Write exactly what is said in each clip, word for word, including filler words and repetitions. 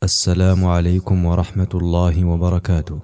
السلام عليكم ورحمة الله وبركاته.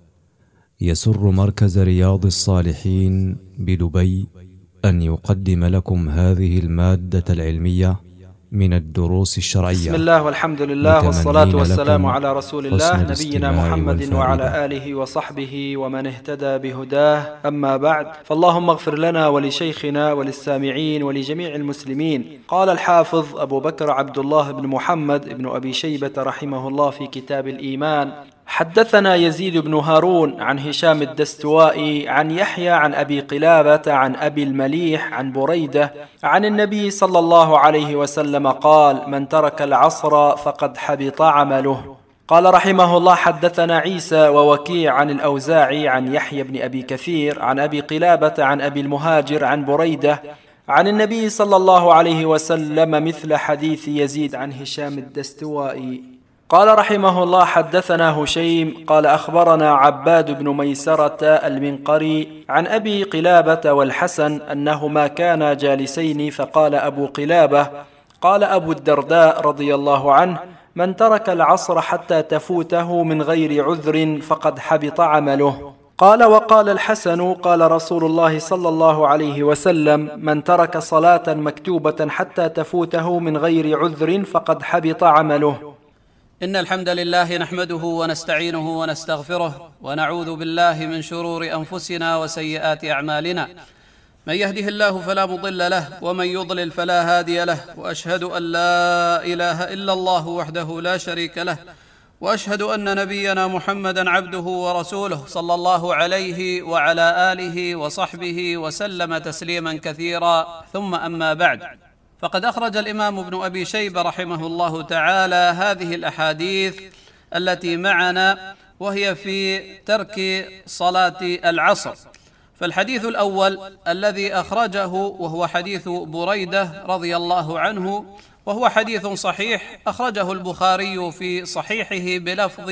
يسر مركز رياض الصالحين بدبي أن يقدم لكم هذه المادة العلمية من الدروس الشرعية. بسم الله والحمد لله والصلاة والسلام على رسول الله نبينا محمد وعلى آله وصحبه ومن اهتدى بهداه. أما بعد، فاللهم اغفر لنا ولشيخنا وللسامعين ولجميع المسلمين. قال الحافظ أبو بكر عبد الله بن محمد بن أبي شيبة رحمه الله في كتاب الإيمان: حدثنا يزيد بن هارون عن هشام الدستوائي عن يحيى عن أبي قلابة عن أبي المليح عن بريدة عن النبي صلى الله عليه وسلم قال: من ترك العصر فقد حبط عمله. قال رحمه الله: حدثنا عيسى ووكيع عن الأوزاعي عن يحيى بن أبي كثير عن أبي قلابة عن أبي المهاجر عن بريدة عن النبي صلى الله عليه وسلم مثل حديث يزيد عن هشام الدستوائي. قال رحمه الله: حدثنا هشيم قال أخبرنا عباد بن ميسرة المنقري عن أبي قلابة والحسن أنهما كانا جالسين، فقال أبو قلابة: قال أبو الدرداء رضي الله عنه: من ترك العصر حتى تفوته من غير عذر فقد حبط عمله. قال وقال الحسن: قال رسول الله صلى الله عليه وسلم: من ترك صلاة مكتوبة حتى تفوته من غير عذر فقد حبط عمله. إن الحمد لله نحمده ونستعينه ونستغفره ونعوذ بالله من شرور أنفسنا وسيئات أعمالنا. من يهده الله فلا مضل له ومن يضلل فلا هادي له، وأشهد أن لا إله إلا الله وحده لا شريك له، وأشهد أن نبينا محمدًا عبده ورسوله صلى الله عليه وعلى آله وصحبه وسلم تسليمًا كثيرا، ثم أما بعد، فقد أخرج الإمام ابن أبي شيبة رحمه الله تعالى هذه الأحاديث التي معنا، وهي في ترك صلاة العصر. فالحديث الأول الذي أخرجه وهو حديث بريدة رضي الله عنه، وهو حديث صحيح أخرجه البخاري في صحيحه بلفظ: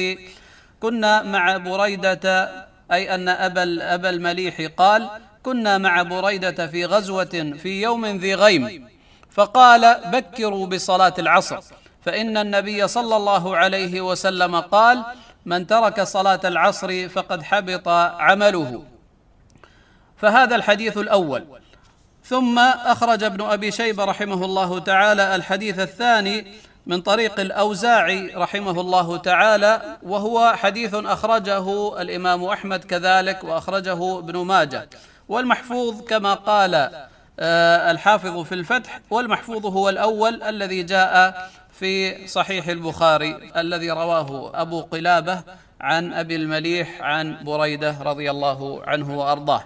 كنا مع بريدة، أي أن أبا أبا المليح قال: كنا مع بريدة في غزوة في يوم ذي غيم، فقال: بكروا بصلاة العصر، فإن النبي صلى الله عليه وسلم قال: من ترك صلاة العصر فقد حبط عمله. فهذا الحديث الأول. ثم أخرج ابن أبي شيبة رحمه الله تعالى الحديث الثاني من طريق الأوزاعي رحمه الله تعالى، وهو حديث أخرجه الإمام أحمد كذلك، وأخرجه ابن ماجه. والمحفوظ كما قال الحافظ في الفتح، والمحفوظ هو الأول الذي جاء في صحيح البخاري الذي رواه أبو قلابة عن أبي المليح عن بريدة رضي الله عنه وأرضاه.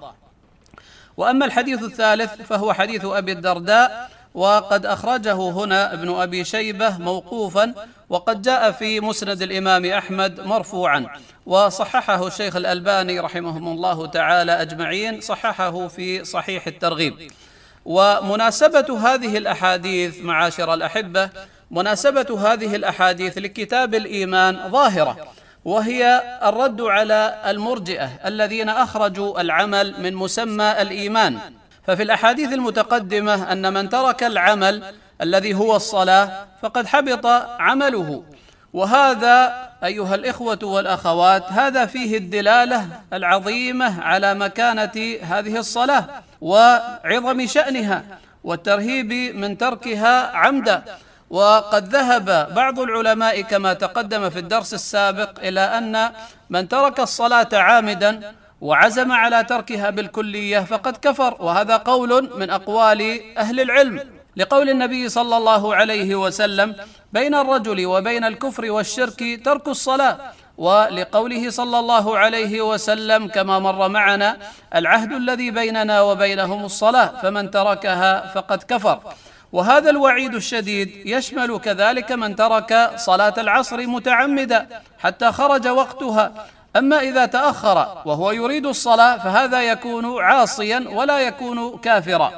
وأما الحديث الثالث فهو حديث أبي الدرداء، وقد أخرجه هنا ابن أبي شيبة موقوفا، وقد جاء في مسند الإمام أحمد مرفوعا، وصححه الشيخ الألباني رحمهم الله تعالى أجمعين، صححه في صحيح الترغيب. ومناسبة هذه الأحاديث معاشر الأحبة، مناسبة هذه الأحاديث لكتاب الإيمان ظاهرة، وهي الرد على المرجئة الذين أخرجوا العمل من مسمى الإيمان. ففي الأحاديث المتقدمة أن من ترك العمل الذي هو الصلاة فقد حبط عمله، وهذا أيها الإخوة والأخوات هذا فيه الدلالة العظيمة على مكانة هذه الصلاة وعظم شأنها والترهيب من تركها عمدا. وقد ذهب بعض العلماء كما تقدم في الدرس السابق إلى أن من ترك الصلاة عامدا وعزم على تركها بالكلية فقد كفر، وهذا قول من أقوال أهل العلم، لقول النبي صلى الله عليه وسلم: بين الرجل وبين الكفر والشرك ترك الصلاة، ولقوله صلى الله عليه وسلم كما مر معنا: العهد الذي بيننا وبينهم الصلاة، فمن تركها فقد كفر. وهذا الوعيد الشديد يشمل كذلك من ترك صلاة العصر متعمدا حتى خرج وقتها. أما إذا تأخر وهو يريد الصلاة فهذا يكون عاصيا ولا يكون كافرا.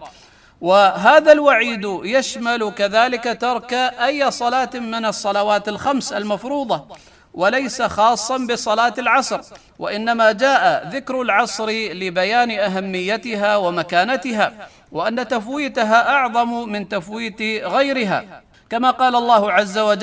وهذا الوعيد يشمل كذلك ترك أي صلاة من الصلوات الخمس المفروضة، وليس خاصا بصلاة العصر، وإنما جاء ذكر العصر لبيان أهميتها ومكانتها، وأن تفويتها أعظم من تفويت غيرها، كما قال الله عز وجل: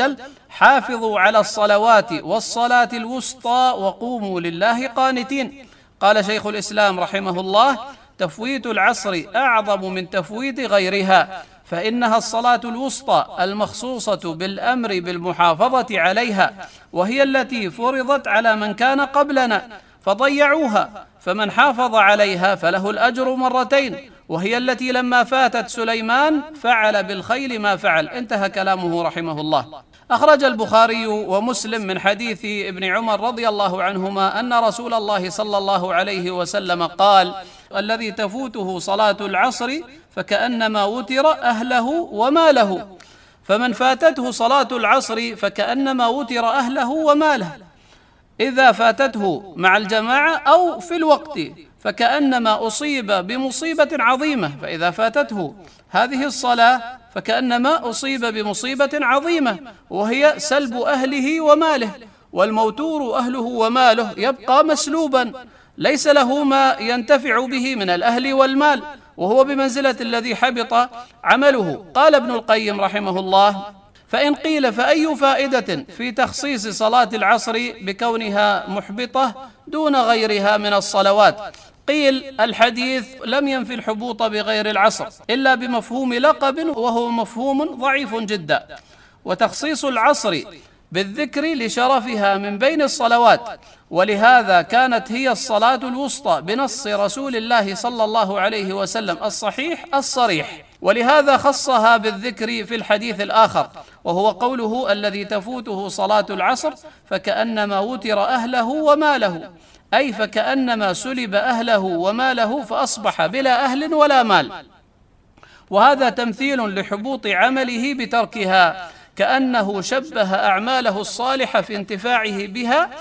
حافظوا على الصلوات والصلاة الوسطى وقوموا لله قانتين. قال شيخ الإسلام رحمه الله: تفويت العصر أعظم من تفويت غيرها، فإنها الصلاة الوسطى المخصوصة بالأمر بالمحافظة عليها، وهي التي فرضت على من كان قبلنا فضيعوها، فمن حافظ عليها فله الأجر مرتين، وهي التي لما فاتت سليمان فعل بالخيل ما فعل. انتهى كلامه رحمه الله. أخرج البخاري ومسلم من حديث ابن عمر رضي الله عنهما أن رسول الله صلى الله عليه وسلم قال: الذي تفوته صلاة العصر فكأنما وتر أهله وماله، فمن فاتته صلاة العصر فكأنما وتر أهله وماله، إذا فاتته مع الجماعة أو في الوقت فكأنما أصيب بمصيبة عظيمة، فإذا فاتته هذه الصلاة فكأنما أصيب بمصيبة عظيمة وهي سلب أهله وماله، والموتور أهله وماله يبقى مسلوبا، ليس له ما ينتفع به من الأهل والمال، وهو بمنزلة الذي حبط عمله. قال ابن القيم رحمه الله: فإن قيل فأي فائدة في تخصيص صلاة العصر بكونها محبطة دون غيرها من الصلوات؟ قيل: الحديث لم ينفي الحبوط بغير العصر إلا بمفهوم لقب، وهو مفهوم ضعيف جدا، وتخصيص العصر بالذكر لشرفها من بين الصلوات، ولهذا كانت هي الصلاة الوسطى بنص رسول الله صلى الله عليه وسلم الصحيح الصريح، ولهذا خصها بالذكر في الحديث الآخر، وهو قوله: الذي تفوته صلاة العصر فكأنما وتر أهله وماله، أي فكأنما سلب أهله وماله فأصبح بلا أهل ولا مال. وهذا تمثيل لحبوط عمله بتركها، كأنه شبه أعماله الصالحة في انتفاعه بها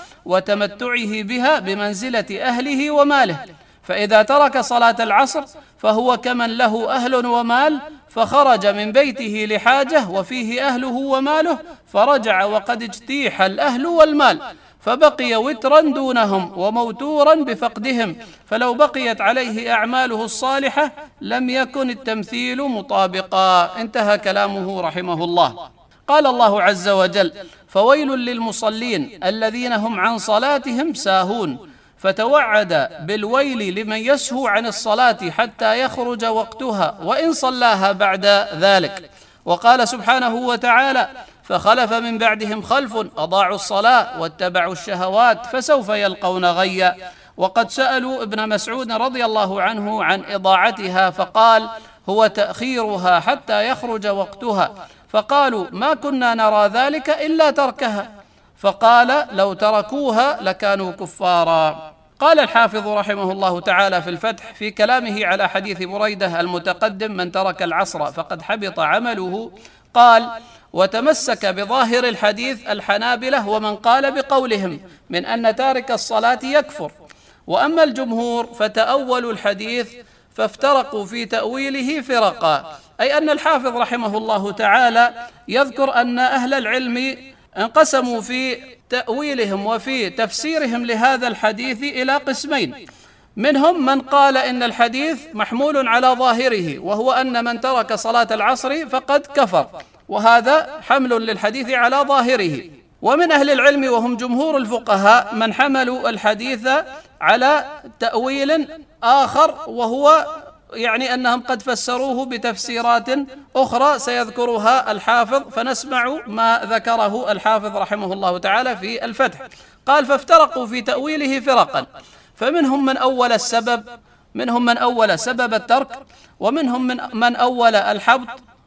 وتمتعه بها بمنزلة أهله وماله، فإذا ترك صلاة العصر فهو كمن له أهل ومال فخرج من بيته لحاجة وفيه أهله وماله، فرجع وقد اجتيح الأهل والمال، فبقي وترا دونهم وموتورا بفقدهم، فلو بقيت عليه أعماله الصالحة لم يكن التمثيل مطابقا. انتهى كلامه رحمه الله. قال الله عز وجل: فويل للمصلين الذين هم عن صلاتهم ساهون، فتوعد بالويل لمن يسهو عن الصلاة حتى يخرج وقتها وإن صلاها بعد ذلك. وقال سبحانه وتعالى: فخلف من بعدهم خلف أضاعوا الصلاة واتبعوا الشهوات فسوف يلقون غيا. وقد سألوا ابن مسعود رضي الله عنه عن إضاعتها فقال: هو تأخيرها حتى يخرج وقتها، فقالوا: ما كنا نرى ذلك إلا تركها، فقال: لو تركوها لكانوا كفارا. قال الحافظ رحمه الله تعالى في الفتح في كلامه على حديث بريدة المتقدم: من ترك العصر فقد حبط عمله، قال: وتمسك بظاهر الحديث الحنابلة ومن قال بقولهم من أن تارك الصلاة يكفر. وأما الجمهور فتأولوا الحديث فافترقوا في تأويله فرقا، أي أن الحافظ رحمه الله تعالى يذكر أن أهل العلم انقسموا في تأويلهم وفي تفسيرهم لهذا الحديث إلى قسمين، منهم من قال إن الحديث محمول على ظاهره، وهو أن من ترك صلاة العصر فقد كفر، وهذا حمل للحديث على ظاهره. ومن أهل العلم وهم جمهور الفقهاء من حملوا الحديث على تأويل آخر، وهو يعني أنهم قد فسروه بتفسيرات أخرى سيذكرها الحافظ، فنسمع ما ذكره الحافظ رحمه الله تعالى في الفتح. قال: فافترقوا في تأويله فرقا، فمنهم من أول السبب، منهم من أول سبب الترك، ومنهم من, من أول الحبط،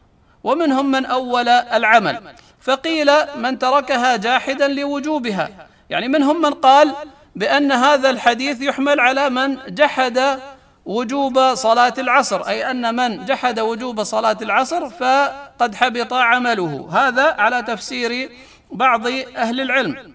ومنهم من أول العمل. فقيل من تركها جاحدا لوجوبها، يعني منهم من قال بأن هذا الحديث يحمل على من جحد وجوب صلاة العصر، أي أن من جحد وجوب صلاة العصر فقد حبط عمله، هذا على تفسير بعض أهل العلم،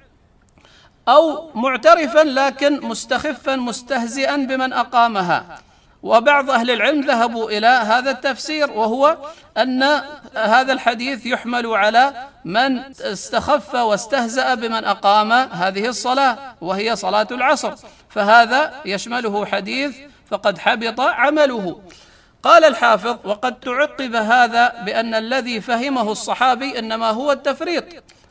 أو معترفا لكن مستخفا مستهزئا بمن أقامها. وبعض أهل العلم ذهبوا إلى هذا التفسير، وهو أن هذا الحديث يحمل على من استخف واستهزأ بمن أقام هذه الصلاة وهي صلاة العصر، فهذا يشمله حديث فقد حبط عمله. قال الحافظ: وقد تعقب هذا بأن الذي فهمه الصحابي إنما هو التفريط،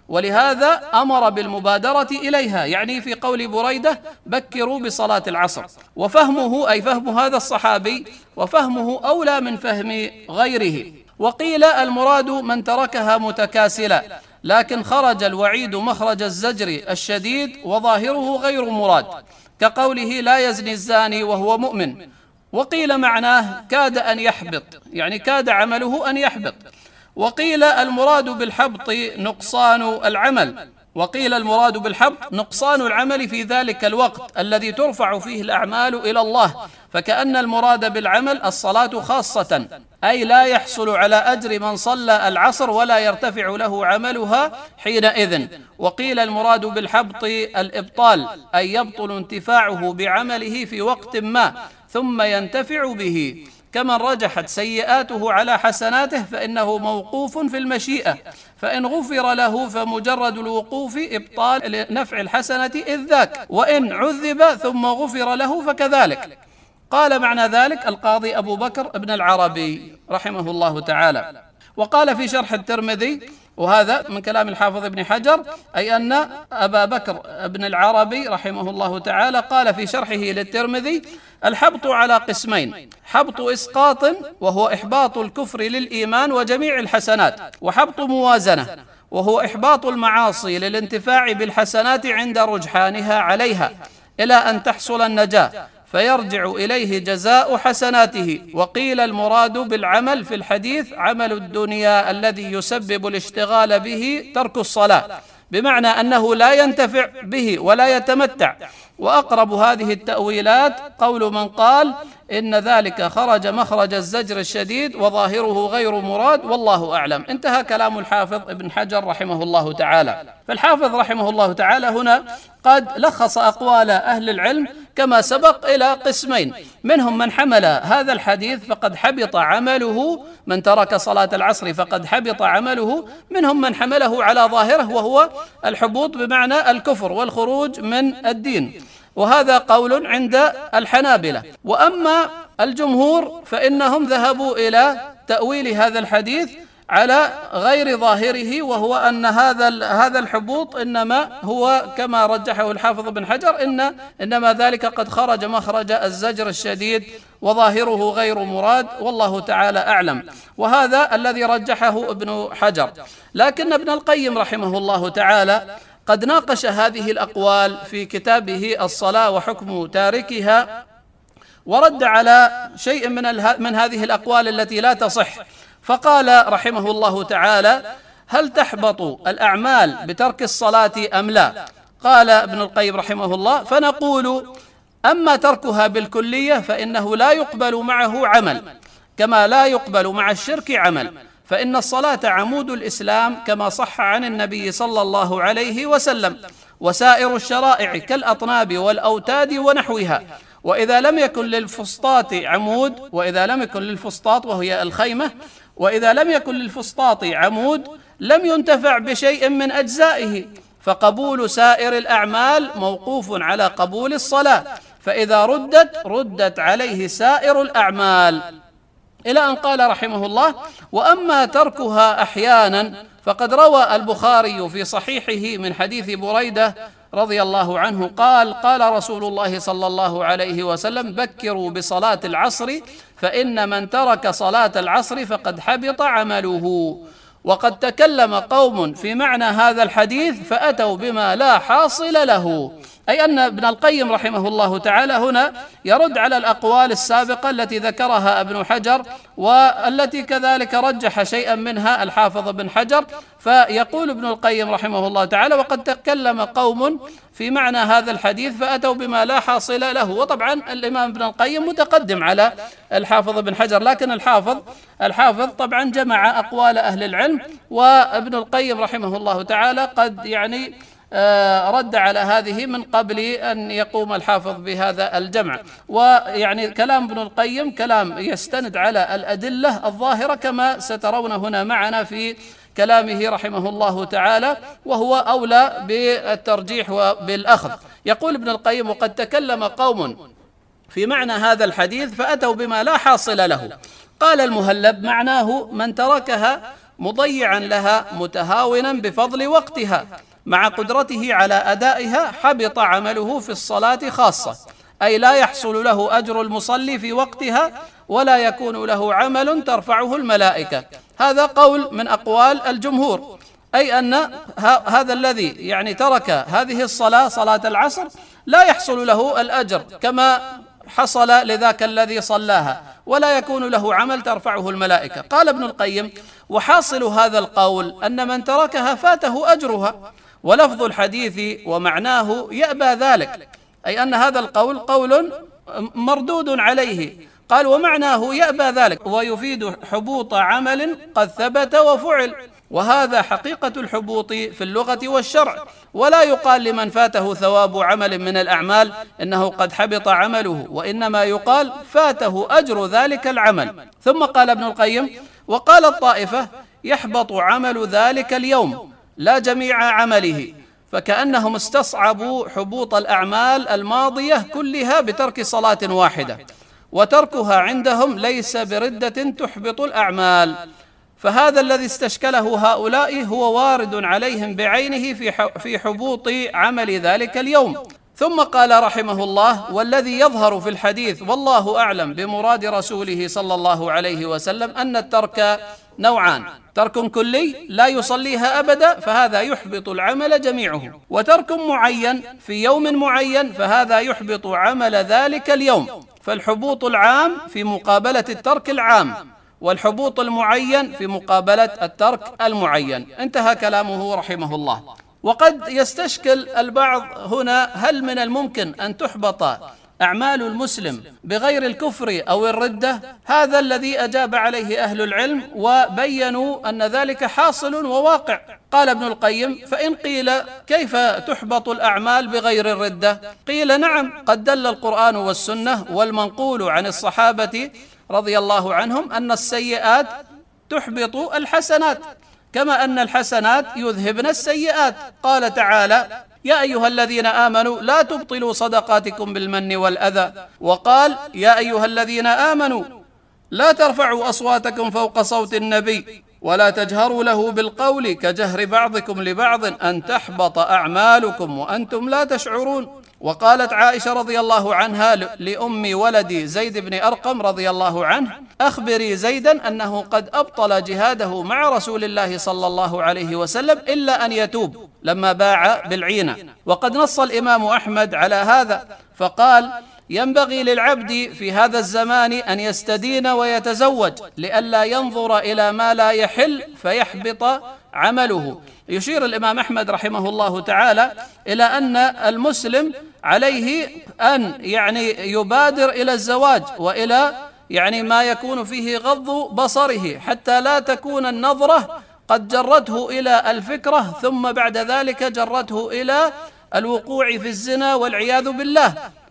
ولهذا أمر بالمبادرة إليها، يعني في قول بريدة بكروا بصلاة العصر. وفهمه أي فهم هذا الصحابي وفهمه أولى من فهم غيره. وقيل المراد من تركها متكاسلا، لكن خرج الوعيد مخرج الزجر الشديد وظاهره غير مراد، كقوله لا يزني الزاني وهو مؤمن. وقيل معناه كاد أن يحبط، يعني كاد عمله أن يحبط. وقيل المراد بالحبط نقصان العمل وقيل المراد بالحبط نقصان العمل في ذلك الوقت الذي ترفع فيه الأعمال إلى الله، فكأن المراد بالعمل الصلاة خاصة، أي لا يحصل على أجر من صلى العصر ولا يرتفع له عملها حينئذ. وقيل المراد بالحبط الإبطال، أي يبطل انتفاعه بعمله في وقت ما ثم ينتفع به، كمن رجحت سيئاته على حسناته فإنه موقوف في المشيئة، فإن غفر له فمجرد الوقوف إبطال لنفع الحسنة إذ ذاك، وإن عذب ثم غفر له فكذلك. قال معنى ذلك القاضي أبو بكر ابن العربي رحمه الله تعالى. وقال في شرح الترمذي، وهذا من كلام الحافظ ابن حجر، أي أن أبا بكر ابن العربي رحمه الله تعالى قال في شرحه للترمذي: الحبط على قسمين: حبط إسقاط وهو إحباط الكفر للإيمان وجميع الحسنات، وحبط موازنة وهو إحباط المعاصي للانتفاع بالحسنات عند رجحانها عليها إلى أن تحصل النجاة فيرجع إليه جزاء حسناته. وقيل المراد بالعمل في الحديث عمل الدنيا الذي يسبب الاشتغال به ترك الصلاة، بمعنى أنه لا ينتفع به ولا يتمتع. وأقرب هذه التأويلات قول من قال إن ذلك خرج مخرج الزجر الشديد وظاهره غير مراد، والله أعلم. انتهى كلام الحافظ ابن حجر رحمه الله تعالى. فالحافظ رحمه الله تعالى هنا قد لخص أقوال أهل العلم كما سبق إلى قسمين: منهم من حمل هذا الحديث فقد حبط عمله، من ترك صلاة العصر فقد حبط عمله، منهم من حمله على ظاهره وهو الحبوط بمعنى الكفر والخروج من الدين، وهذا قول عند الحنابلة. وأما الجمهور فإنهم ذهبوا إلى تأويل هذا الحديث على غير ظاهره، وهو أن هذا هذا الحبوط إنما هو كما رجحه الحافظ بن حجر، إن إنما ذلك قد خرج مخرج الزجر الشديد وظاهره غير مراد، والله تعالى أعلم. وهذا الذي رجحه ابن حجر. لكن ابن القيم رحمه الله تعالى قد ناقش هذه الأقوال في كتابه الصلاة وحكم تاركها، ورد على شيء من من هذه الأقوال التي لا تصح، فقال رحمه الله تعالى: هل تحبط الأعمال بترك الصلاة أم لا؟ قال ابن القيم رحمه الله: فنقول أما تركها بالكلية فإنه لا يقبل معه عمل، كما لا يقبل مع الشرك عمل، فإن الصلاة عمود الإسلام كما صح عن النبي صلى الله عليه وسلم، وسائر الشرائع كالأطناب والأوتاد ونحوها. وإذا لم يكن للفسطاط عمود، وإذا لم يكن للفسطاط وهي الخيمة، وإذا لم يكن للفسطاط عمود لم ينتفع بشيء من أجزائه، فقبول سائر الأعمال موقوف على قبول الصلاة، فإذا ردت ردت عليه سائر الأعمال، إلى أن قال رحمه الله: وأما تركها أحيانا فقد روى البخاري في صحيحه من حديث بريدة رضي الله عنه قال: قال رسول الله صلى الله عليه وسلم: بكروا بصلاة العصر فإن من ترك صلاة العصر فقد حبط عمله. وقد تكلم قوم في معنى هذا الحديث فأتوا بما لا حاصل له، أي أن ابن القيم رحمه الله تعالى هنا يرد على الأقوال السابقة التي ذكرها ابن حجر، والتي كذلك رجح شيئا منها الحافظ ابن حجر. فيقول ابن القيم رحمه الله تعالى: وقد تكلم قوم في معنى هذا الحديث فأتوا بما لا حاصل له. وطبعا الإمام ابن القيم متقدم على الحافظ ابن حجر، لكن الحافظ الحافظ طبعا جمع أقوال أهل العلم، وابن القيم رحمه الله تعالى قد يعني رد على هذه من قبل أن يقوم الحافظ بهذا الجمع. ويعني كلام ابن القيم كلام يستند على الأدلة الظاهرة كما سترون هنا معنا في كلامه رحمه الله تعالى، وهو أولى بالترجيح وبالأخذ. يقول ابن القيم: وقد تكلم قوم في معنى هذا الحديث فأتوا بما لا حاصل له. قال المهلب: معناه من تركها مضيعا لها متهاونا بفضل وقتها مع قدرته على أدائها، حبط عمله في الصلاة خاصة، أي لا يحصل له أجر المصلي في وقتها ولا يكون له عمل ترفعه الملائكة. هذا قول من أقوال الجمهور، أي أن هذا الذي يعني ترك هذه الصلاة، صلاة العصر، لا يحصل له الأجر كما حصل لذاك الذي صلاها، ولا يكون له عمل ترفعه الملائكة. قال ابن القيم: وحاصل هذا القول أن من تركها فاته أجرها، ولفظ الحديث ومعناه يأبى ذلك، أي أن هذا القول قول مردود عليه. قال: ومعناه يأبى ذلك، ويفيد حبوط عمل قد ثبت وفعل، وهذا حقيقة الحبوط في اللغة والشرع، ولا يقال لمن فاته ثواب عمل من الأعمال إنه قد حبط عمله، وإنما يقال فاته أجر ذلك العمل. ثم قال ابن القيم: وقال الطائفة: يحبط عمل ذلك اليوم لا جميع عمله، فكأنهم استصعبوا حبوط الأعمال الماضية كلها بترك صلاة واحدة، وتركها عندهم ليس بردة تحبط الأعمال، فهذا الذي استشكله هؤلاء هو وارد عليهم بعينه في حبوط عمل ذلك اليوم. ثم قال رحمه الله: والذي يظهر في الحديث والله أعلم بمراد رسوله صلى الله عليه وسلم أن الترك نوعان: ترك كلي لا يصليها أبدا فهذا يحبط العمل جميعه، وترك معين في يوم معين فهذا يحبط عمل ذلك اليوم. فالحبوط العام في مقابلة الترك العام، والحبوط المعين في مقابلة الترك المعين. انتهى كلامه رحمه الله. وقد يستشكل البعض هنا: هل من الممكن أن تحبط أعمال المسلم بغير الكفر أو الردة؟ هذا الذي أجاب عليه أهل العلم وبينوا أن ذلك حاصل وواقع. قال ابن القيم: فإن قيل كيف تحبط الأعمال بغير الردة؟ قيل: نعم، قد دل القرآن والسنة والمنقول عن الصحابة رضي الله عنهم أن السيئات تحبط الحسنات، كما أن الحسنات يذهبن السيئات. قال تعالى: يا أيها الذين آمنوا لا تبطلوا صدقاتكم بالمن والأذى. وقال: يا أيها الذين آمنوا لا ترفعوا أصواتكم فوق صوت النبي ولا تجهروا له بالقول كجهر بعضكم لبعض أن تحبط أعمالكم وأنتم لا تشعرون. وقالت عائشة رضي الله عنها لأم ولدي زيد بن أرقم رضي الله عنه: أخبري زيدا أنه قد أبطل جهاده مع رسول الله صلى الله عليه وسلم إلا أن يتوب، لما باع بالعينة. وقد نص الإمام أحمد على هذا فقال: ينبغي للعبد في هذا الزمان أن يستدين ويتزوج لئلا ينظر إلى ما لا يحل فيحبط عمله. يشير الإمام أحمد رحمه الله تعالى إلى أن المسلم عليه أن يعني يبادر إلى الزواج وإلى يعني ما يكون فيه غض بصره، حتى لا تكون النظرة قد جرته إلى الفكرة ثم بعد ذلك جرته إلى الوقوع في الزنا والعياذ بالله.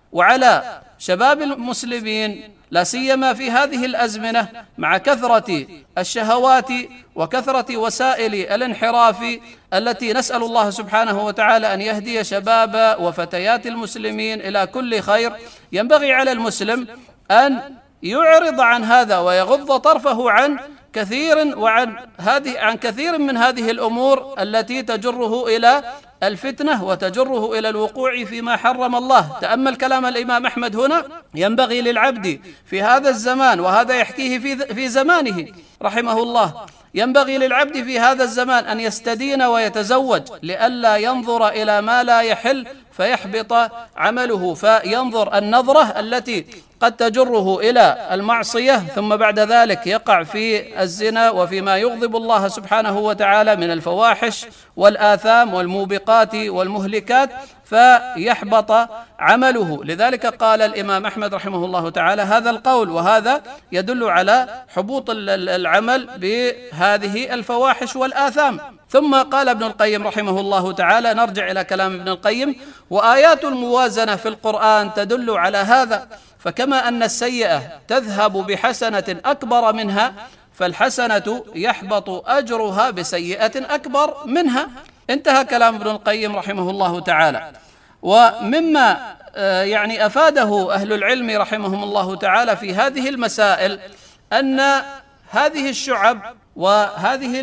وعلى شباب المسلمين لا سيما في هذه الأزمنة مع كثرة الشهوات وكثرة وسائل الانحراف التي نسأل الله سبحانه وتعالى أن يهدي شباب وفتيات المسلمين إلى كل خير، ينبغي على المسلم أن يعرض عن هذا ويغض طرفه عن كثير وعن هذه عن كثير من هذه الأمور التي تجره إلى الفتنة وتجره إلى الوقوع فيما حرم الله. تأمل كلام الإمام أحمد هنا: ينبغي للعبد في هذا الزمان، وهذا يحكيه في في زمانه رحمه الله، ينبغي للعبد في هذا الزمان أن يستدين ويتزوج لئلا ينظر إلى ما لا يحل فيحبط عمله، فينظر النظرة التي قد تجره إلى المعصية ثم بعد ذلك يقع في الزنا وفيما يغضب الله سبحانه وتعالى من الفواحش والآثام والموبقات والمهلكات فيحبط عمله. لذلك قال الإمام أحمد رحمه الله تعالى هذا القول، وهذا يدل على حبوط العمل بهذه الفواحش والآثام. ثم قال ابن القيم رحمه الله تعالى، نرجع إلى كلام ابن القيم: وآيات الموازنة في القرآن تدل على هذا، فكما أن السيئة تذهب بحسنة أكبر منها فالحسنة يحبط أجرها بسيئة أكبر منها. انتهى كلام ابن القيم رحمه الله تعالى. ومما يعني أفاده أهل العلم رحمهم الله تعالى في هذه المسائل أن هذه الشعب وهذه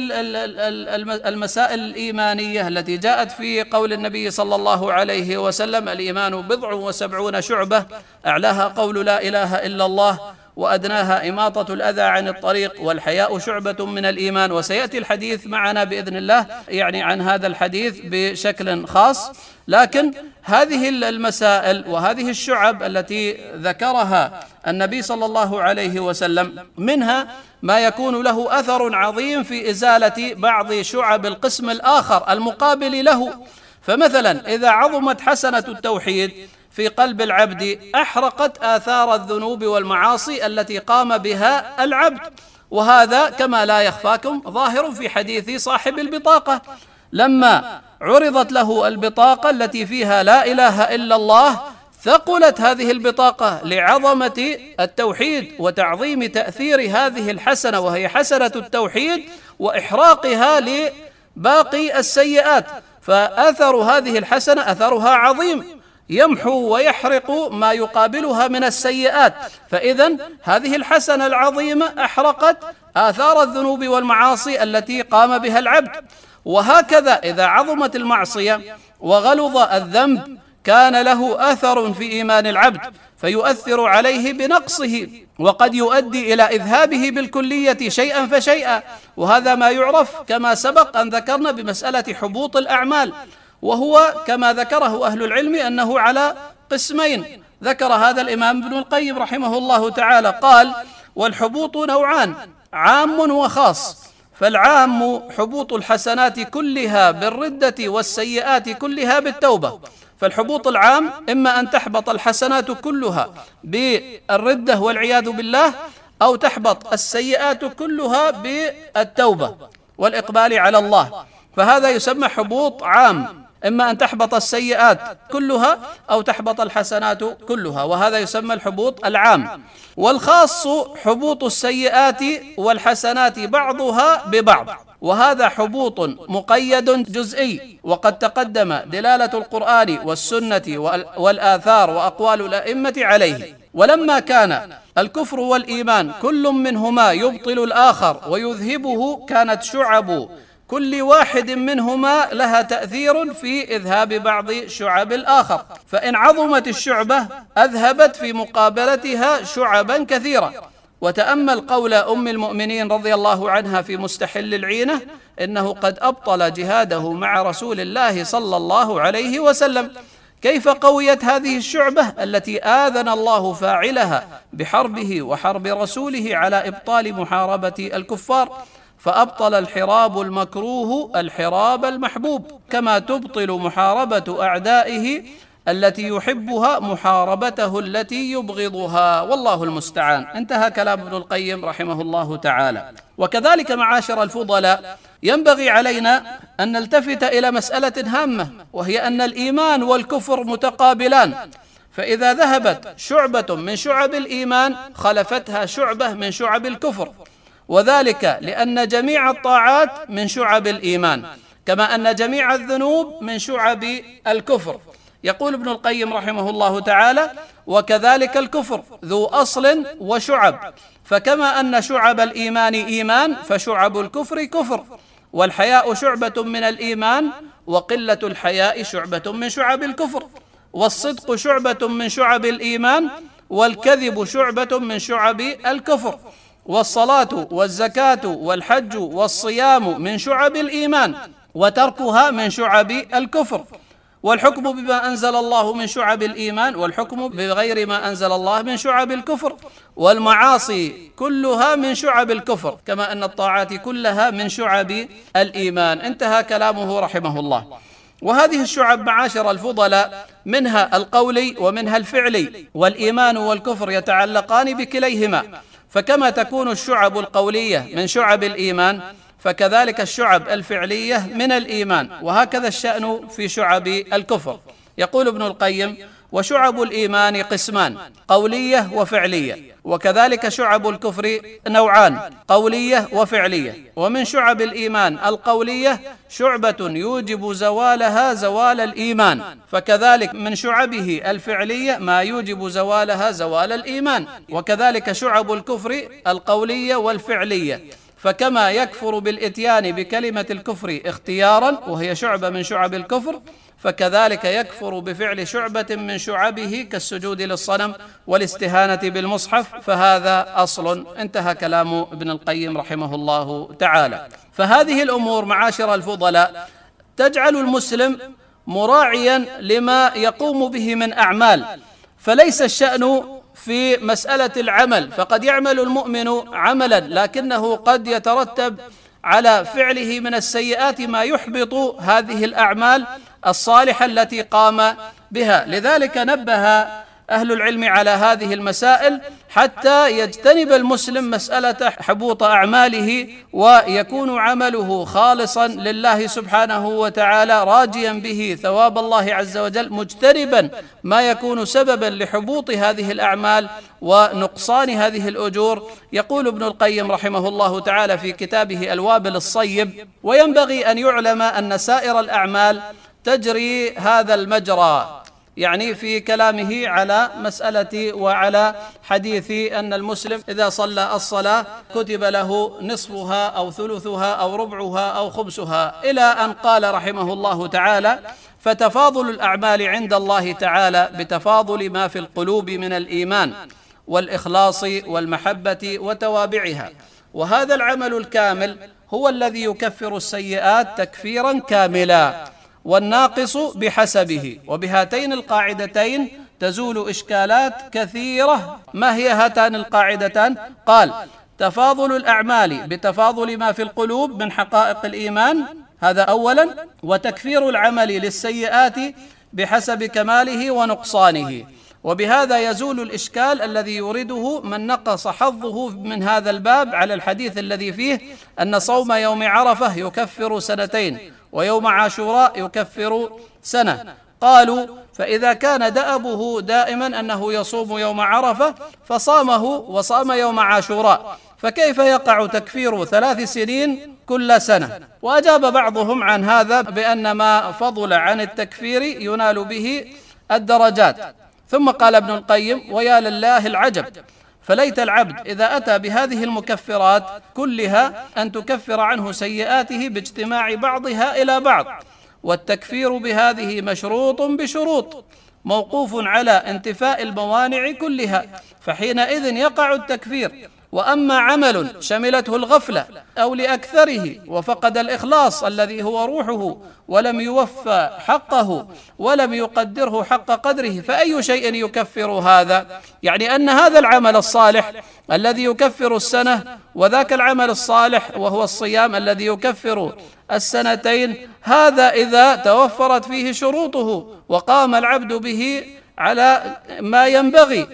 المسائل الإيمانية التي جاءت في قول النبي صلى الله عليه وسلم: الإيمان بضع وسبعون شعبة، أعلاها قول لا إله إلا الله، وأدناها إماطة الأذى عن الطريق، والحياء شعبة من الإيمان. وسيأتي الحديث معنا بإذن الله يعني عن هذا الحديث بشكل خاص. لكن هذه المسائل وهذه الشعب التي ذكرها النبي صلى الله عليه وسلم منها ما يكون له أثر عظيم في إزالة بعض شعب القسم الآخر المقابل له. فمثلا إذا عظمت حسنة التوحيد في قلب العبد أحرقت آثار الذنوب والمعاصي التي قام بها العبد، وهذا كما لا يخفاكم ظاهر في حديث صاحب البطاقة لما عرضت له البطاقة التي فيها لا إله إلا الله، ثقلت هذه البطاقة لعظمة التوحيد وتعظيم تأثير هذه الحسنة وهي حسنة التوحيد وإحراقها لباقي السيئات. فأثر هذه الحسنة أثرها عظيم، يمحو ويحرق ما يقابلها من السيئات. فإذن هذه الحسنة العظيمة أحرقت آثار الذنوب والمعاصي التي قام بها العبد. وهكذا إذا عظمت المعصية وغلظ الذنب كان له أثر في إيمان العبد فيؤثر عليه بنقصه، وقد يؤدي إلى إذهابه بالكلية شيئا فشيئا. وهذا ما يعرف كما سبق أن ذكرنا بمسألة حبوط الأعمال، وهو كما ذكره أهل العلم أنه على قسمين. ذكر هذا الإمام ابن القيم رحمه الله تعالى قال: والحبوط نوعان، عام وخاص. فالعام حبوط الحسنات كلها بالردة والسيئات كلها بالتوبة. فالحبوط العام إما أن تحبط الحسنات كلها بالردة والعياذ بالله، أو تحبط السيئات كلها بالتوبة والإقبال على الله، فهذا يسمى حبوط عام، إما أن تحبط السيئات كلها أو تحبط الحسنات كلها، وهذا يسمى الحبوط العام. والخاص حبوط السيئات والحسنات بعضها ببعض، وهذا حبوط مقيد جزئي، وقد تقدم دلالة القرآن والسنة والآثار وأقوال الأئمة عليه. ولما كان الكفر والإيمان كل منهما يبطل الآخر ويذهبه، كانت شعب كل واحد منهما لها تأثير في إذهاب بعض شعب الآخر. فإن عظمت الشعبة أذهبت في مقابلتها شعبا كثيرة. وتأمل قول أم المؤمنين رضي الله عنها في مستحل العينة: إنه قد أبطل جهاده مع رسول الله صلى الله عليه وسلم. كيف قويت هذه الشعبة التي آذن الله فاعلها بحربه وحرب رسوله على إبطال محاربة الكفار؟ فأبطل الحراب المكروه الحراب المحبوب، كما تبطل محاربة أعدائه التي يحبها محاربته التي يبغضها، والله المستعان. انتهى كلام ابن القيم رحمه الله تعالى. وكذلك معاشر الفضلاء ينبغي علينا أن نلتفت إلى مسألة هامة، وهي أن الإيمان والكفر متقابلان. فإذا ذهبت شعبة من شعب الإيمان خلفتها شعبة من شعب الكفر، وذلك لأن جميع الطاعات من شعب الإيمان، كما أن جميع الذنوب من شعب الكفر. يقول ابن القيم رحمه الله تعالى: وكذلك الكفر ذو أصل وشعب، فكما أن شعب الإيمان إيمان فشعب الكفر كفر، والحياء شعبة من الإيمان وقلة الحياء شعبة من شعب الكفر، والصدق شعبة من شعب الإيمان والكذب شعبة من شعب الكفر، والصلاة والزكاة والحج والصيام من شعب الإيمان وتركها من شعب الكفر، والحكم بما أنزل الله من شعب الإيمان والحكم بغير ما أنزل الله من شعب الكفر، والمعاصي كلها من شعب الكفر، كما أن الطاعات كلها من شعب الإيمان. انتهى كلامه رحمه الله. وهذه الشعب معاشر الفضلاء منها القولي ومنها الفعلي، والإيمان والكفر يتعلقان بكليهما. فكما تكون الشعب القولية من شعب الإيمان، فكذلك الشعب الفعلية من الإيمان، وهكذا الشأن في شعب الكفر. يقول ابن القيم: وشعب الإيمان قسمان، قولية وفعلية، وكذلك شعب الكفر نوعان، قولية وفعلية. ومن شعب الإيمان القولية شعبة يوجب زوالها زوال الإيمان، فكذلك من شعبه الفعلية ما يوجب زوالها زوال الإيمان، وكذلك شعب الكفر القولية والفعلية، فكما يكفر بالإتيان بكلمة الكفر اختيارا وهي شعبة من شعب الكفر، فكذلك يكفر بفعل شعبة من شعبه كالسجود للصنم والاستهانة بالمصحف، فهذا أصل. انتهى كلام ابن القيم رحمه الله تعالى. فهذه الأمور معاشر الفضلاء تجعل المسلم مراعيا لما يقوم به من أعمال، فليس الشأن في مسألة العمل، فقد يعمل المؤمن عملا لكنه قد يترتب على فعله من السيئات ما يحبط هذه الأعمال الصالحة التي قام بها. لذلك نبه أهل العلم على هذه المسائل حتى يجتنب المسلم مسألة حبوط أعماله ويكون عمله خالصا لله سبحانه وتعالى، راجيا به ثواب الله عز وجل، مجتنبا ما يكون سببا لحبوط هذه الأعمال ونقصان هذه الأجور. يقول ابن القيم رحمه الله تعالى في كتابه الوابل الصيب: وينبغي أن يعلم أن سائر الأعمال تجري هذا المجرى، يعني في كلامه على مسألة وعلى حديث أن المسلم إذا صلى الصلاة كتب له نصفها أو ثلثها أو ربعها أو خمسها، إلى أن قال رحمه الله تعالى: فتفاضل الأعمال عند الله تعالى بتفاضل ما في القلوب من الإيمان والإخلاص والمحبة وتوابعها، وهذا العمل الكامل هو الذي يكفر السيئات تكفيرا كاملا، والناقص بحسبه. وبهاتين القاعدتين تزول إشكالات كثيرة. ما هي هاتان القاعدتان؟ قال: تفاضل الأعمال بتفاضل ما في القلوب من حقائق الإيمان، هذا أولا، وتكفير العمل للسيئات بحسب كماله ونقصانه. وبهذا يزول الإشكال الذي يورده من نقص حظه من هذا الباب على الحديث الذي فيه أن صوم يوم عرفة يكفر سنتين ويوم عاشوراء يكفر سنة. قالوا: فإذا كان دأبه دائما أنه يصوم يوم عرفة فصامه وصام يوم عاشوراء، فكيف يقع تكفير ثلاث سنين كل سنة؟ وأجاب بعضهم عن هذا بأن ما فضل عن التكفير ينال به الدرجات. ثم قال ابن القيم: ويا لله العجب، فليت العبد إذا أتى بهذه المكفرات كلها أن تكفر عنه سيئاته باجتماع بعضها إلى بعض، والتكفير بهذه مشروط بشروط موقوف على انتفاء الموانع كلها، فحينئذ يقع التكفير. وأما عمل شملته الغفلة أو لأكثره وفقد الإخلاص الذي هو روحه ولم يوفى حقه ولم يقدره حق قدره، فأي شيء يكفر هذا؟ يعني أن هذا العمل الصالح الذي يكفر السنة، وذاك العمل الصالح وهو الصيام الذي يكفر السنتين، هذا إذا توفرت فيه شروطه وقام العبد به على ما ينبغي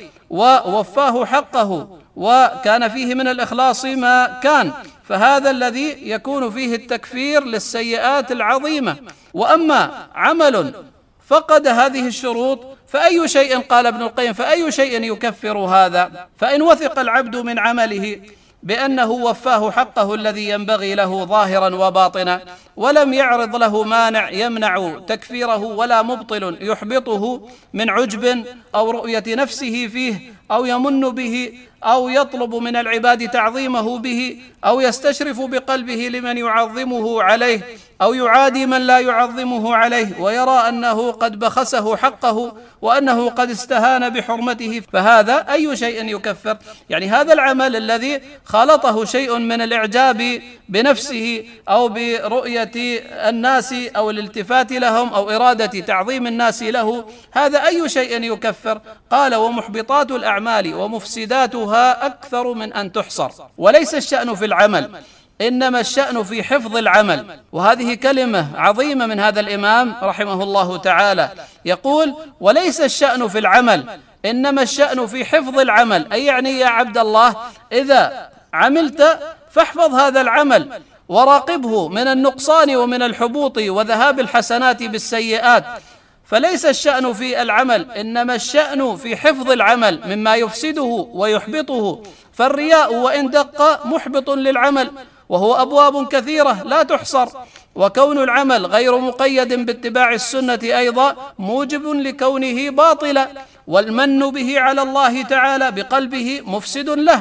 ووفاه حقه وكان فيه من الإخلاص ما كان، فهذا الذي يكون فيه التكفير للسيئات العظيمة. وأما عمل فقد هذه الشروط فأي شيء، قال ابن القيم، فأي شيء يكفر هذا؟ فإن وثق العبد من عمله بأنه وفاه حقه الذي ينبغي له ظاهرا وباطنا، ولم يعرض له مانع يمنع تكفيره ولا مبطل يحبطه من عجب أو رؤية نفسه فيه أو يمن به أو يطلب من العباد تعظيمه به أو يستشرف بقلبه لمن يعظمه عليه أو يعادي من لا يعظمه عليه ويرى أنه قد بخسه حقه وأنه قد استهان بحرمته، فهذا أي شيء يكفر؟ يعني هذا العمل الذي خالطه شيء من الإعجاب بنفسه أو برؤية الناس أو الالتفات لهم أو إرادة تعظيم الناس له، هذا أي شيء يكفر؟ قال: ومحبطات الأعمال ومفسداتها أكثر من أن تحصر. وليس الشأن في العمل، إنما الشأن في حفظ العمل. وهذه كلمة عظيمة من هذا الإمام رحمه الله تعالى، يقول: وليس الشأن في العمل، إنما الشأن في حفظ العمل. أي يعني يا عبد الله إذا عملت فاحفظ هذا العمل وراقبه من النقصان ومن الحبوط وذهاب الحسنات بالسيئات. فليس الشأن في العمل، إنما الشأن في حفظ العمل مما يفسده ويحبطه. فالرياء وإن دق محبط للعمل، وهو أبواب كثيرة لا تحصر. وكون العمل غير مقيد باتباع السنة أيضا موجب لكونه باطلا، والمن به على الله تعالى بقلبه مفسد له.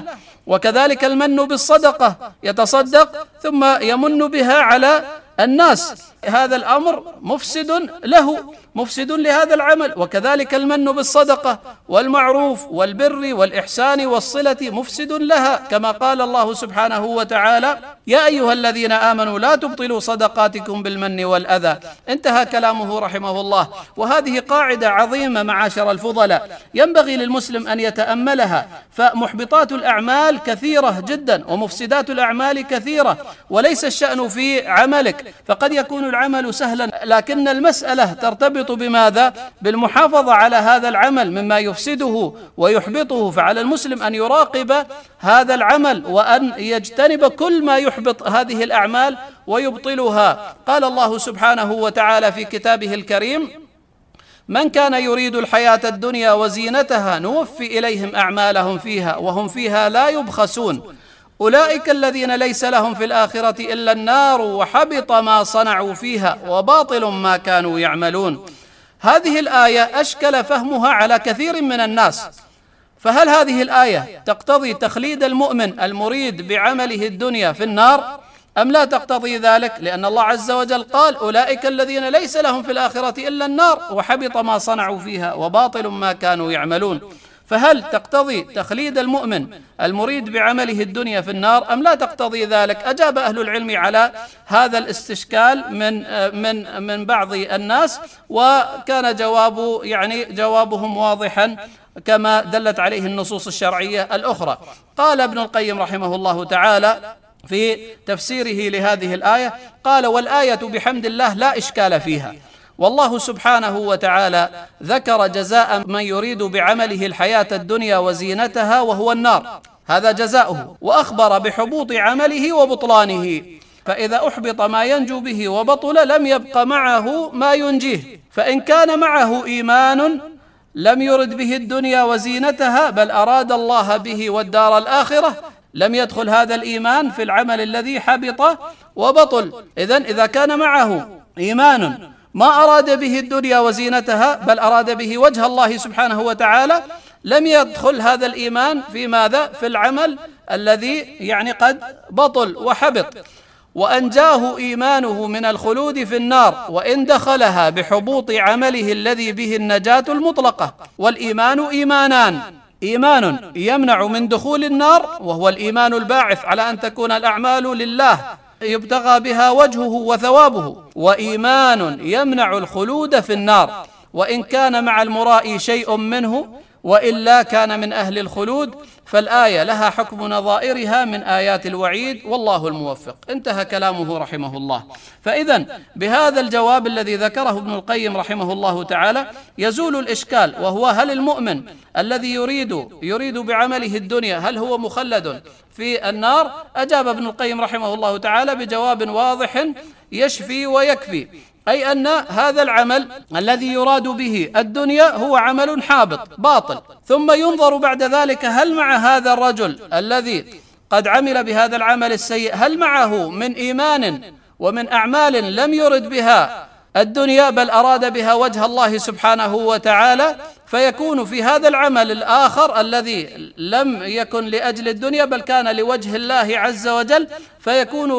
وكذلك المن بالصدقة، يتصدق ثم يمن بها على الناس، هذا الأمر مفسد له، مفسد لهذا العمل. وكذلك المن بالصدقة والمعروف والبر والإحسان والصلة مفسد لها، كما قال الله سبحانه وتعالى: يا أيها الذين آمنوا لا تبطلوا صدقاتكم بالمن والأذى. انتهى كلامه رحمه الله. وهذه قاعدة عظيمة معاشر الفضلاء، ينبغي للمسلم أن يتأملها، فمحبطات الأعمال كثيرة جدا ومفسدات الأعمال كثيرة، وليس الشأن في عملك، فقد يكون العمل سهلا، لكن المسألة ترتبط بماذا؟ بالمحافظة على هذا العمل مما يفسده ويحبطه. فعلى المسلم أن يراقب هذا العمل وأن يجتنب كل ما يحبط هذه الأعمال ويبطلها. قال الله سبحانه وتعالى في كتابه الكريم: من كان يريد الحياة الدنيا وزينتها نوفي إليهم أعمالهم فيها وهم فيها لا يبخسون أولئك الذين ليس لهم في الآخرة إلا النار وحبط ما صنعوا فيها وباطل ما كانوا يعملون. هذه الآية أشكل فهمها على كثير من الناس، فهل هذه الآية تقتضي تخليد المؤمن المريد بعمله الدنيا في النار أم لا تقتضي ذلك؟ لأن الله عز وجل قال: أولئك الذين ليس لهم في الآخرة إلا النار وحبط ما صنعوا فيها وباطل ما كانوا يعملون. فهل تقتضي تخليد المؤمن المريد بعمله الدنيا في النار أم لا تقتضي ذلك؟ أجاب أهل العلم على هذا الاستشكال من من من بعض الناس، وكان جواب يعني جوابهم واضحا كما دلت عليه النصوص الشرعية الأخرى. قال ابن القيم رحمه الله تعالى في تفسيره لهذه الآية، قال: والآية بحمد الله لا إشكال فيها، والله سبحانه وتعالى ذكر جزاء من يريد بعمله الحياة الدنيا وزينتها وهو النار، هذا جزاؤه، وأخبر بحبوط عمله وبطلانه، فإذا أحبط ما ينجو به وبطل لم يبق معه ما ينجيه، فإن كان معه إيمان لم يرد به الدنيا وزينتها بل أراد الله به والدار الآخرة لم يدخل هذا الإيمان في العمل الذي حبط وبطل. إذن إذا كان معه إيمان ما أراد به الدنيا وزينتها بل أراد به وجه الله سبحانه وتعالى لم يدخل هذا الإيمان في ماذا؟ في العمل الذي يعني قد بطل وحبط. وأنجاه إيمانه من الخلود في النار وإن دخلها بحبوط عمله الذي به النجاة المطلقة. والإيمان إيمانان: إيمان يمنع من دخول النار وهو الإيمان الباعث على أن تكون الأعمال لله يبتغى بها وجهه وثوابه، وإيمان يمنع الخلود في النار وإن كان مع المرائي شيء منه وإلا كان من أهل الخلود. فالآية لها حكم نظائرها من آيات الوعيد والله الموفق. انتهى كلامه رحمه الله. فإذن بهذا الجواب الذي ذكره ابن القيم رحمه الله تعالى يزول الإشكال، وهو هل المؤمن الذي يريد يريد بعمله الدنيا هل هو مخلد في النار؟ أجاب ابن القيم رحمه الله تعالى بجواب واضح يشفي ويكفي، أي أن هذا العمل الذي يراد به الدنيا هو عمل حابط باطل، ثم ينظر بعد ذلك هل مع هذا الرجل الذي قد عمل بهذا العمل السيء هل معه من إيمان ومن أعمال لم يرد بها الدنيا بل أراد بها وجه الله سبحانه وتعالى، فيكون في هذا العمل الآخر الذي لم يكن لأجل الدنيا بل كان لوجه الله عز وجل، فيكون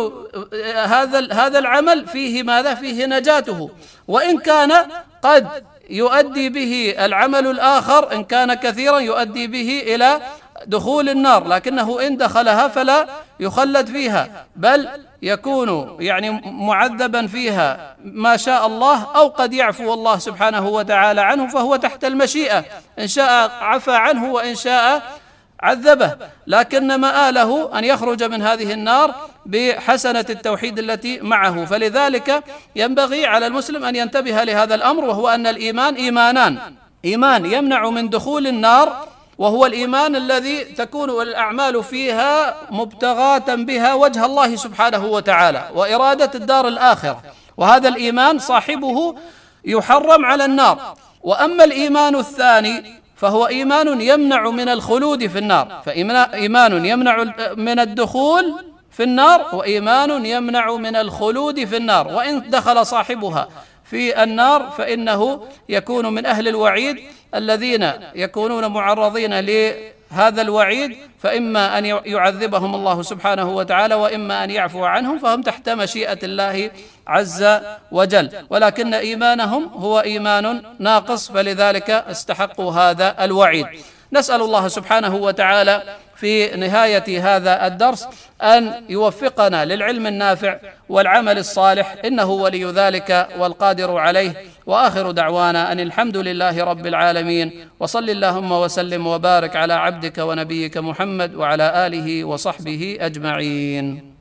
هذا هذا العمل فيه ماذا؟ فيه نجاته. وإن كان قد يؤدي به العمل الآخر إن كان كثيرا يؤدي به إلى دخول النار، لكنه إن دخلها فلا يخلد فيها بل يكون يعني معذبا فيها ما شاء الله، أو قد يعفو الله سبحانه وتعالى عنه فهو تحت المشيئة، إن شاء عفى عنه وإن شاء عذبه، لكن مآله أن يخرج من هذه النار بحسنة التوحيد التي معه. فلذلك ينبغي على المسلم أن ينتبه لهذا الأمر، وهو أن الإيمان إيمانان: إيمان يمنع من دخول النار وهو الإيمان الذي تكون الأعمال فيها مبتغاة بها وجه الله سبحانه وتعالى وإرادة الدار الآخرة، وهذا الإيمان صاحبه يحرم على النار. وأما الإيمان الثاني فهو إيمان يمنع من الخلود في النار، فإيمان يمنع من الدخول في النار وإيمان يمنع من الخلود في النار، وإن دخل صاحبها في النار فإنه يكون من أهل الوعيد الذين يكونون معرضين هذا الوعيد فإما أن يعذبهم الله سبحانه وتعالى وإما أن يعفو عنهم، فهم تحت مشيئة الله عز وجل، ولكن إيمانهم هو إيمان ناقص، فلذلك استحقوا هذا الوعيد. نسأل الله سبحانه وتعالى في نهاية هذا الدرس أن يوفقنا للعلم النافع والعمل الصالح، إنه ولي ذلك والقادر عليه. وآخر دعوانا أن الحمد لله رب العالمين، وصل اللهم وسلم وبارك على عبدك ونبيك محمد وعلى آله وصحبه أجمعين.